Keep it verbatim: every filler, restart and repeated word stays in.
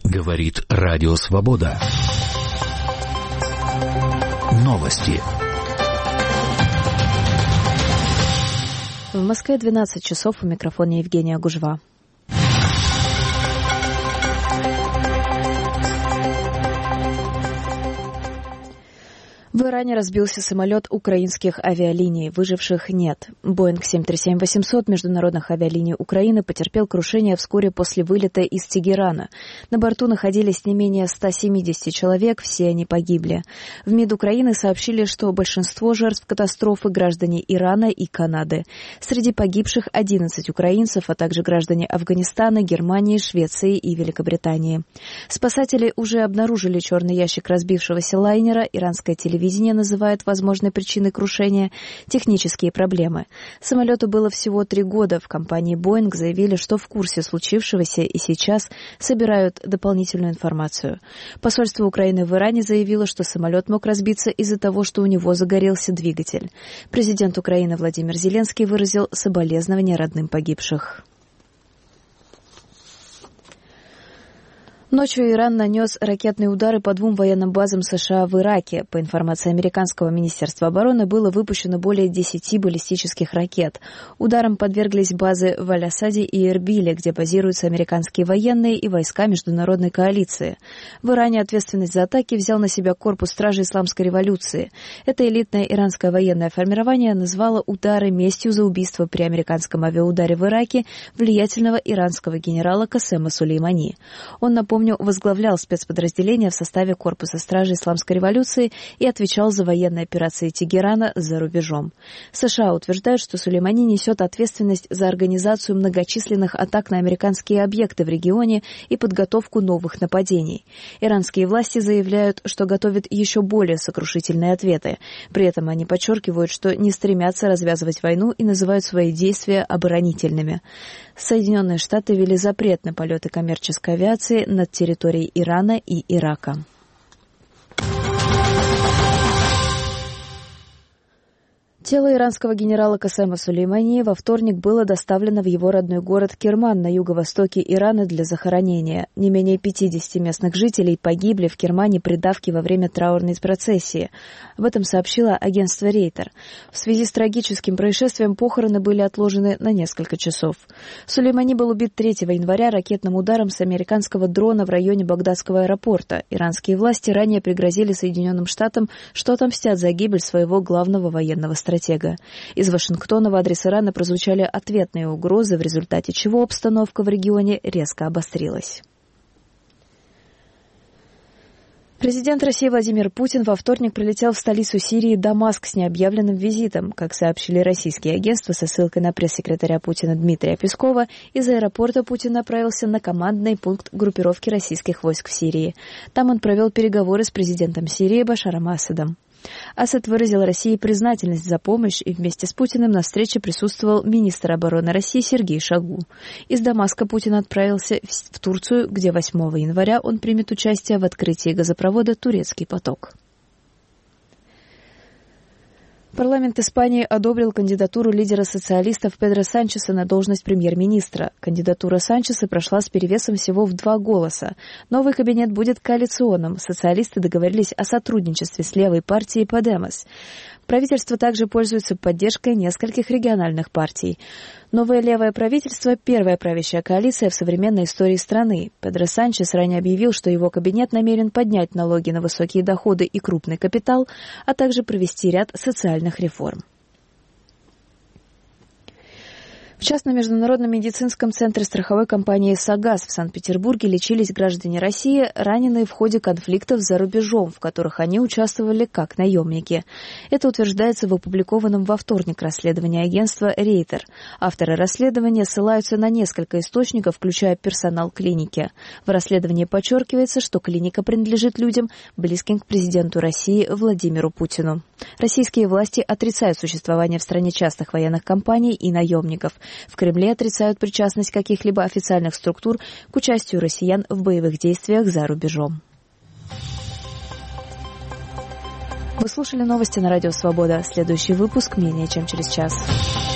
Говорит Радио Свобода. Новости. В Москве двенадцать часов, у микрофона Евгения Гужва. В Иране разбился самолет украинских авиалиний. Выживших нет. Боинг семь три семь восемьсот международных авиалиний Украины потерпел крушение вскоре после вылета из Тегерана. На борту находились не менее ста семидесяти человек, все они погибли. В МИД Украины сообщили, что большинство жертв катастрофы граждане Ирана и Канады. Среди погибших одиннадцать украинцев, а также граждане Афганистана, Германии, Швеции и Великобритании. Спасатели уже обнаружили черный ящик разбившегося лайнера. Иранское телевидение Телевидение называет возможной причиной крушения технические проблемы. Самолету было всего три года. В компании Boeing заявили, что в курсе случившегося и сейчас собирают дополнительную информацию. Посольство Украины в Иране заявило, что самолет мог разбиться из-за того, что у него загорелся двигатель. Президент Украины Владимир Зеленский выразил соболезнования родным погибших. Ночью Иран нанес ракетные удары по двум военным базам США в Ираке. По информации американского министерства обороны, было выпущено более десяти баллистических ракет. Ударам подверглись базы в Аль-Асаде и Эрбиле, где базируются американские военные и войска международной коалиции. В Иране ответственность за атаки взял на себя корпус стражи исламской революции. Это элитное иранское военное формирование назвало удары местью за убийство при американском авиаударе в Ираке влиятельного иранского генерала Касема Сулеймани. Он напомнил, возглавлял спецподразделение в составе корпуса стражи исламской революции и отвечал за военные операции Тегерана за рубежом. США утверждают, что Сулеймани несет ответственность за организацию многочисленных атак на американские объекты в регионе и подготовку новых нападений. Иранские власти заявляют, что готовят еще более сокрушительные ответы. При этом они подчеркивают, что не стремятся развязывать войну и называют свои действия оборонительными. Соединенные Штаты ввели запрет на полеты коммерческой авиации над территорией Ирана и Ирака. Тело иранского генерала Касема Сулеймани во вторник было доставлено в его родной город Керман на юго-востоке Ирана для захоронения. Не менее пятидесяти местных жителей погибли в Кермане при давке во время траурной процессии. Об этом сообщило агентство Рейтер. В связи с трагическим происшествием похороны были отложены на несколько часов. Сулеймани был убит третьего января ракетным ударом с американского дрона в районе Багдадского аэропорта. Иранские власти ранее пригрозили Соединенным Штатам, что отомстят за гибель своего главного военного стратега. Стратега. Из Вашингтона в адрес Ирана прозвучали ответные угрозы, в результате чего обстановка в регионе резко обострилась. Президент России Владимир Путин во вторник прилетел в столицу Сирии Дамаск с необъявленным визитом. Как сообщили российские агентства со ссылкой на пресс-секретаря Путина Дмитрия Пескова, из аэропорта Путин направился на командный пункт группировки российских войск в Сирии. Там он провел переговоры с президентом Сирии Башаром Асадом. Асад выразил России признательность за помощь, и вместе с Путиным на встрече присутствовал министр обороны России Сергей Шойгу. Из Дамаска Путин отправился в Турцию, где восьмого января он примет участие в открытии газопровода «Турецкий поток». Парламент Испании одобрил кандидатуру лидера социалистов Педро Санчеса на должность премьер-министра. Кандидатура Санчеса прошла с перевесом всего в два голоса. Новый кабинет будет коалиционным. Социалисты договорились о сотрудничестве с левой партией Подемос. Правительство также пользуется поддержкой нескольких региональных партий. Новое левое правительство – первая правящая коалиция в современной истории страны. Педро Санчес ранее объявил, что его кабинет намерен поднять налоги на высокие доходы и крупный капитал, а также провести ряд социальных реформ. В частном международном медицинском центре страховой компании «Сагаз» в Санкт-Петербурге лечились граждане России, раненые в ходе конфликтов за рубежом, в которых они участвовали как наемники. Это утверждается в опубликованном во вторник расследовании агентства «Рейтер». Авторы расследования ссылаются на несколько источников, включая персонал клиники. В расследовании подчеркивается, что клиника принадлежит людям, близким к президенту России Владимиру Путину. Российские власти отрицают существование в стране частных военных компаний и наемников. В Кремле отрицают причастность каких-либо официальных структур к участию россиян в боевых действиях за рубежом. Вы слушали новости на Радио Свобода. Следующий выпуск менее чем через час.